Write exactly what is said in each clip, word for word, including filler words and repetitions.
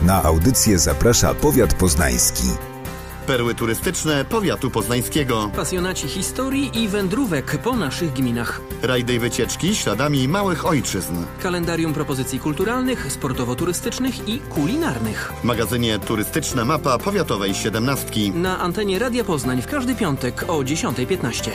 Na audycję zaprasza powiat poznański. Perły turystyczne powiatu poznańskiego. Pasjonaci historii i wędrówek po naszych gminach. Rajdy i wycieczki śladami małych ojczyzn. Kalendarium propozycji kulturalnych, sportowo-turystycznych i kulinarnych. W magazynie Turystyczna Mapa Powiatowej siedemnastki. Na antenie Radia Poznań w każdy piątek o dziesiąta piętnaście.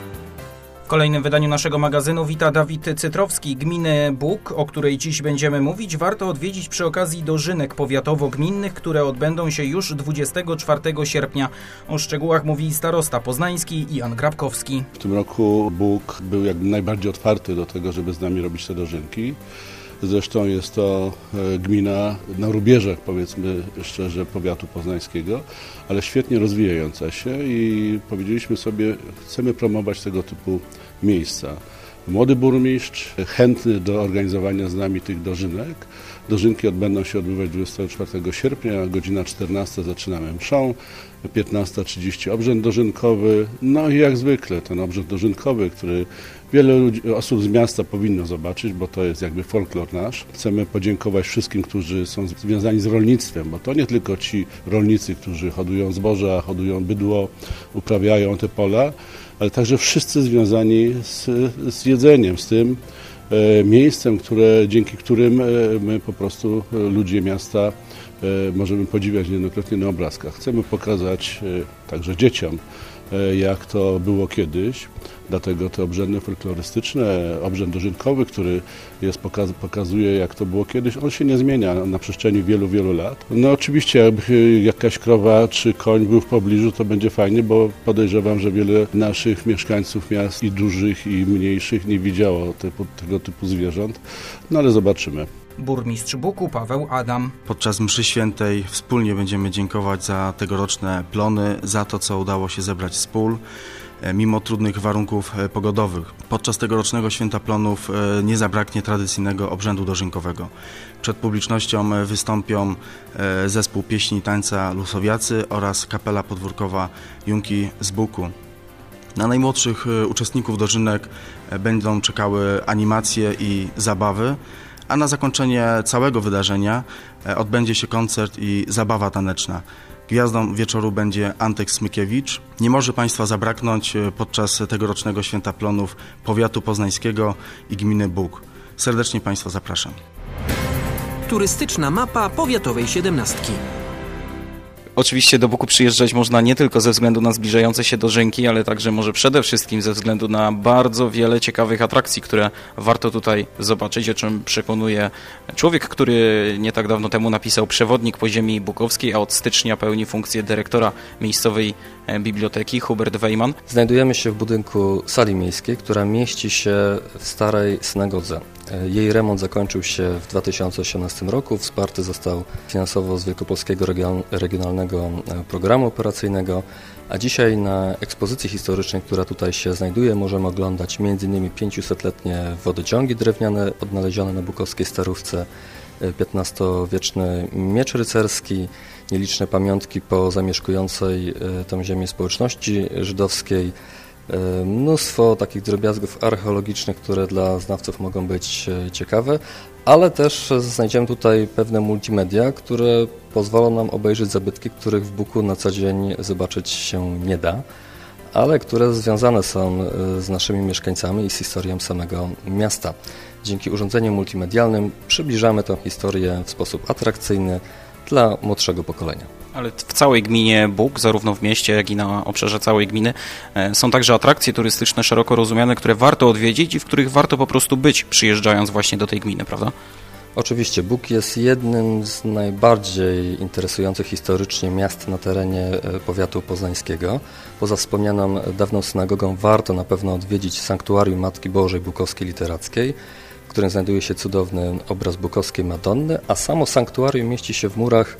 W kolejnym wydaniu naszego magazynu wita Dawid Cytrowski, gminy Bóg, o której dziś będziemy mówić. Warto odwiedzić przy okazji dożynek powiatowo-gminnych, które odbędą się już dwudziestego czwartego sierpnia. O szczegółach mówi starosta poznański Jan Grabkowski. W tym roku Bóg był jakby najbardziej otwarty do tego, żeby z nami robić te dożynki. Zresztą jest to gmina na rubieżach, powiedzmy szczerze, powiatu poznańskiego, ale świetnie rozwijająca się i powiedzieliśmy sobie, chcemy promować tego typu miejsca. Młody burmistrz, chętny do organizowania z nami tych dożynek. Dożynki odbędą się odbywać dwudziestego czwartego sierpnia, godzina czternasta zaczynamy mszą, piętnasta trzydzieści obrzęd dożynkowy. No i jak zwykle ten obrzęd dożynkowy, który wiele ludzi, osób z miasta powinno zobaczyć, bo to jest jakby folklor nasz. Chcemy podziękować wszystkim, którzy są związani z rolnictwem, bo to nie tylko ci rolnicy, którzy hodują zboża, hodują bydło, uprawiają te pola, ale także wszyscy związani z, z jedzeniem, z tym e, miejscem, które, dzięki którym e, my po prostu e, ludzie miasta e, możemy podziwiać niejednokrotnie na obrazkach. Chcemy pokazać e, także dzieciom, e, jak to było kiedyś. Dlatego te obrzędy folklorystyczne, obrzęd dożynkowy, który jest, pokaz, pokazuje jak to było kiedyś, on się nie zmienia na przestrzeni wielu, wielu lat. No oczywiście jakby jakaś krowa czy koń był w pobliżu, to będzie fajnie, bo podejrzewam, że wiele naszych mieszkańców miast i dużych i mniejszych nie widziało typu, tego typu zwierząt, no ale zobaczymy. Burmistrz Buku Paweł Adam. Podczas mszy świętej wspólnie będziemy dziękować za tegoroczne plony, za to, co udało się zebrać z pól, mimo trudnych warunków pogodowych. Podczas tegorocznego Święta Plonów nie zabraknie tradycyjnego obrzędu dożynkowego. Przed publicznością wystąpią zespół pieśni i tańca Lusowiacy oraz kapela podwórkowa Junki z Buku. Na najmłodszych uczestników dożynek będą czekały animacje i zabawy, a na zakończenie całego wydarzenia odbędzie się koncert i zabawa taneczna. Gwiazdą wieczoru będzie Antek Smykiewicz. Nie może Państwa zabraknąć podczas tegorocznego Święta Plonów powiatu poznańskiego i gminy Bóg. Serdecznie Państwa zapraszam. Turystyczna mapa powiatowej siedemnastki. Oczywiście do Buku przyjeżdżać można nie tylko ze względu na zbliżające się dożynki, ale także może przede wszystkim ze względu na bardzo wiele ciekawych atrakcji, które warto tutaj zobaczyć, o czym przekonuje człowiek, który nie tak dawno temu napisał Przewodnik po ziemi bukowskiej, a od stycznia pełni funkcję dyrektora miejscowej biblioteki, Hubert Wejman. Znajdujemy się w budynku sali miejskiej, która mieści się w starej synagodze. Jej remont zakończył się w dwa tysiące osiemnastym roku, wsparty został finansowo z Wielkopolskiego Regionalnego Programu Operacyjnego, a dzisiaj na ekspozycji historycznej, która tutaj się znajduje, możemy oglądać między innymi pięćsetletnie wodociągi drewniane odnalezione na bukowskiej Starówce, piętnastowieczny miecz rycerski, nieliczne pamiątki po zamieszkującej tę ziemię społeczności żydowskiej, mnóstwo takich drobiazgów archeologicznych, które dla znawców mogą być ciekawe, ale też znajdziemy tutaj pewne multimedia, które pozwolą nam obejrzeć zabytki, których w Buku na co dzień zobaczyć się nie da, ale które związane są z naszymi mieszkańcami i z historią samego miasta. Dzięki urządzeniom multimedialnym przybliżamy tę historię w sposób atrakcyjny dla młodszego pokolenia. Ale w całej gminie Bóg, zarówno w mieście, jak i na obszarze całej gminy, są także atrakcje turystyczne szeroko rozumiane, które warto odwiedzić i w których warto po prostu być, przyjeżdżając właśnie do tej gminy, prawda? Oczywiście, Bóg jest jednym z najbardziej interesujących historycznie miast na terenie powiatu poznańskiego. Poza wspomnianą dawną synagogą warto na pewno odwiedzić sanktuarium Matki Bożej Bukowskiej Literackiej, w którym znajduje się cudowny obraz bukowskiej Madonny, a samo sanktuarium mieści się w murach,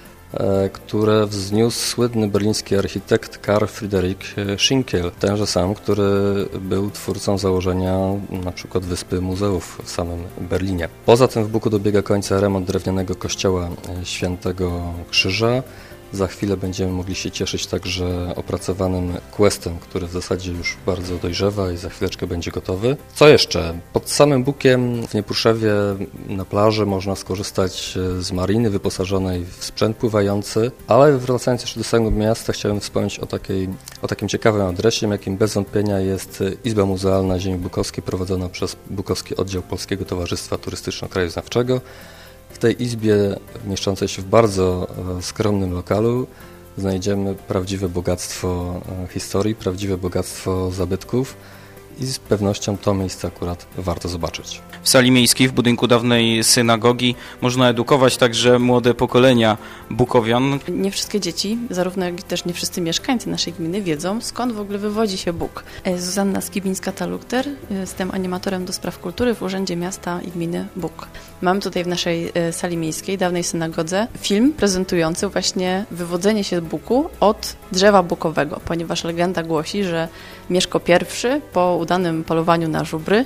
które wzniósł słynny berliński architekt Karl Friedrich Schinkel, tenże sam, który był twórcą założenia na przykład Wyspy Muzeów w samym Berlinie. Poza tym w Buku dobiega końca remont drewnianego kościoła Świętego Krzyża, Za chwilę będziemy mogli się cieszyć także opracowanym questem, który w zasadzie już bardzo dojrzewa i za chwileczkę będzie gotowy. Co jeszcze? Pod samym Bukiem w Niepruszewie na plaży można skorzystać z mariny wyposażonej w sprzęt pływający, ale wracając jeszcze do samego miasta, chciałem wspomnieć o, takiej, o takim ciekawym adresie, jakim bez wątpienia jest Izba Muzealna Ziemi Bukowskiej prowadzona przez Bukowski Oddział Polskiego Towarzystwa Turystyczno-Krajoznawczego. W tej izbie, mieszczącej się w bardzo skromnym lokalu, znajdziemy prawdziwe bogactwo historii, prawdziwe bogactwo zabytków i z pewnością to miejsce akurat warto zobaczyć. W sali miejskiej, w budynku dawnej synagogi, można edukować także młode pokolenia bukowian. Nie wszystkie dzieci, zarówno jak i też nie wszyscy mieszkańcy naszej gminy wiedzą, skąd w ogóle wywodzi się Buk. Zuzanna Skibińska-Talukter, jestem animatorem do spraw kultury w Urzędzie Miasta i Gminy Buk. Mam tutaj w naszej sali miejskiej, dawnej synagodze, film prezentujący właśnie wywodzenie się Buku od drzewa bukowego, ponieważ legenda głosi, że Mieszko I po udanym polowaniu na żubry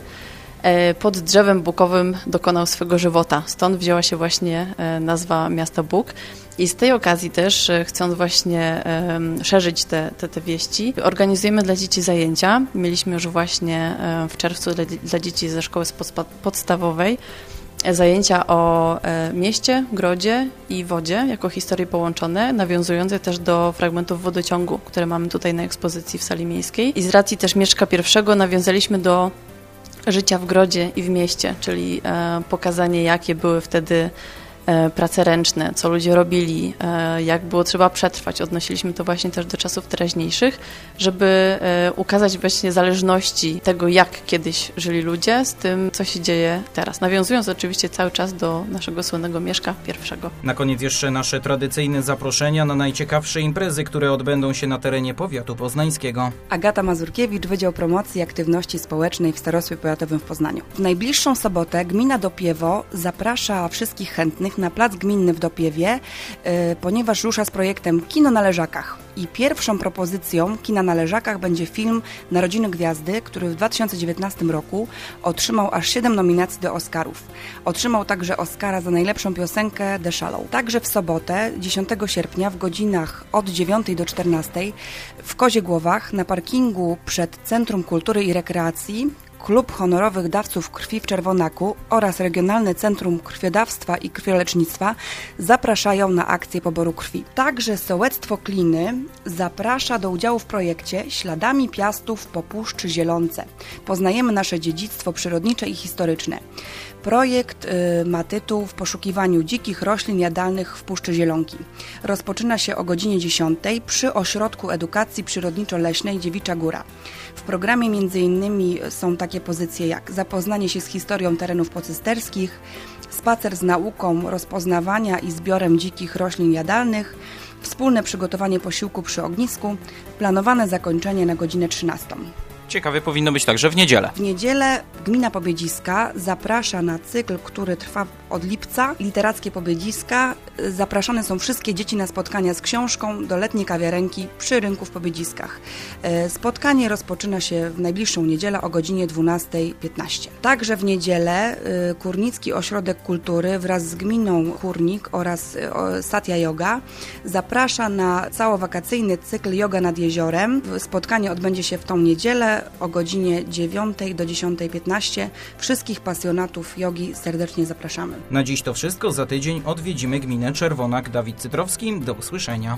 pod drzewem bukowym dokonał swego żywota. Stąd wzięła się właśnie nazwa miasta Buk. I z tej okazji też, chcąc właśnie um, szerzyć te, te, te wieści, organizujemy dla dzieci zajęcia. Mieliśmy już właśnie um, w czerwcu dla, dla dzieci ze szkoły podstawowej zajęcia o e, mieście, grodzie i wodzie jako historie połączone, nawiązujące też do fragmentów wodociągu, które mamy tutaj na ekspozycji w sali miejskiej. I z racji też Mieszka I nawiązaliśmy do życia w grodzie i w mieście, czyli e, pokazanie, jakie były wtedy e, prace ręczne, co ludzie robili, e, jak było trzeba przetrwać. Odnosiliśmy to właśnie też do czasów teraźniejszych, żeby e, ukazać właśnie zależności tego, jak kiedyś żyli ludzie, z tym, co się dzieje teraz. Nawiązując oczywiście cały czas do naszego słynnego Mieszka I. Na koniec jeszcze nasze tradycyjne zaproszenia na najciekawsze imprezy, które odbędą się na terenie powiatu poznańskiego. Agata Mazurkiewicz, Wydział Promocji i Aktywności Społecznej w Starostwie Powiatowym w Poznaniu. W najbliższą sobotę gmina Dopiewo zaprasza wszystkich chętnych na plac gminny w Dopiewie, yy, ponieważ rusza z projektem Kino na Leżakach. I pierwszą propozycją Kina na Leżakach będzie film Narodziny Gwiazdy, który w dwa tysiące dziewiętnastym roku otrzymał aż siedem nominacji do Oscarów. Otrzymał także Oscara za najlepszą piosenkę The Shallow. Także w sobotę, dziesiątego sierpnia w godzinach od dziewiątej do czternastej w Koziegłowach na parkingu przed Centrum Kultury i Rekreacji Klub Honorowych Dawców Krwi w Czerwonaku oraz Regionalne Centrum Krwiodawstwa i Krwiolecznictwa zapraszają na akcję poboru krwi. Także Sołectwo Kliny zaprasza do udziału w projekcie Śladami Piastów po Puszczy Zielonce. Poznajemy nasze dziedzictwo przyrodnicze i historyczne. Projekt y, ma tytuł W poszukiwaniu dzikich roślin jadalnych w Puszczy Zielonki. Rozpoczyna się o godzinie dziesiątej przy Ośrodku Edukacji Przyrodniczo-Leśnej Dziewicza Góra. W programie między innymi są takie pozycje jak zapoznanie się z historią terenów pocysterskich, spacer z nauką rozpoznawania i zbiorem dzikich roślin jadalnych, wspólne przygotowanie posiłku przy ognisku, planowane zakończenie na godzinę trzynastą. Ciekawe powinno być także w niedzielę. W niedzielę Gmina Pobiedziska zaprasza na cykl, który trwa od lipca. Literackie Pobiedziska. Zapraszane są wszystkie dzieci na spotkania z książką do letniej kawiarenki przy rynku w Pobiedziskach. Spotkanie rozpoczyna się w najbliższą niedzielę o godzinie dwunastej piętnaście. Także w niedzielę Kurnicki Ośrodek Kultury wraz z gminą Kurnik oraz Satya Yoga zaprasza na całowakacyjny cykl Yoga nad jeziorem. Spotkanie odbędzie się w tą niedzielę o godzinie dziewiątej do dziesiątej piętnaście. Wszystkich pasjonatów jogi serdecznie zapraszamy. Na dziś to wszystko. Za tydzień odwiedzimy gminę Czerwonak. Dawid Cytrowski. Do usłyszenia.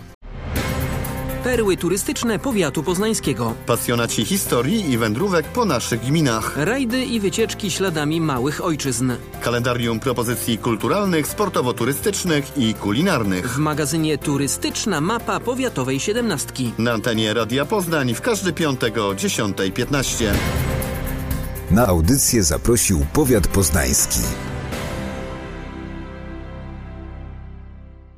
Perły turystyczne powiatu poznańskiego. Pasjonaci historii i wędrówek po naszych gminach. Rajdy i wycieczki śladami małych ojczyzn. Kalendarium propozycji kulturalnych, sportowo-turystycznych i kulinarnych. W magazynie Turystyczna Mapa Powiatowej siedemnastki. Na antenie Radia Poznań w każdy piątek o dziesiątej piętnaście. Na audycję zaprosił powiat poznański.